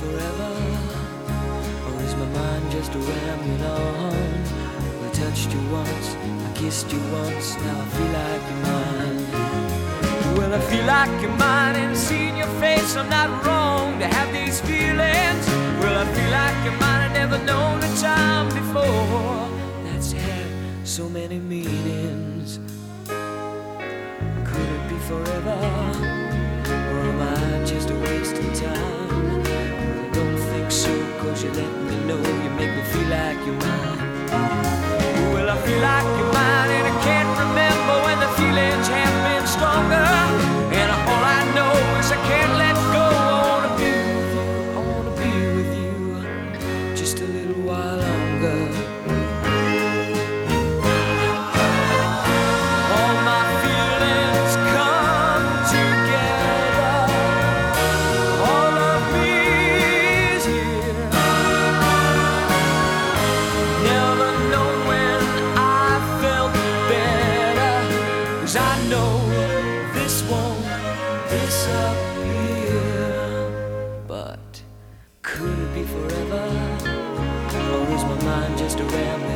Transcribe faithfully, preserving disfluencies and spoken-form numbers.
forever, or is my mind just rambling on? I touched you once, I kissed you once, now I feel like you're mine. Well, I feel like you're mine, and seeing your face, I'm not wrong to have these feelings. Well, I feel like you're mine, I've never known a time before that's had so many meanings. Could it be forever, or am I just a wasting time? Well, I don't think so, cause you let me know, you make me feel like you're mine. Well, I feel like you're mine, and I can't remember when the feelings have been stronger. And all I know is I can't let go. I wanna be with you, I wanna be with you just a little while longer. All my feelings come together, all of me is here. Never know when I felt better, 'cause I know this won't disappear. But could it be forever, or is my mind just a rambling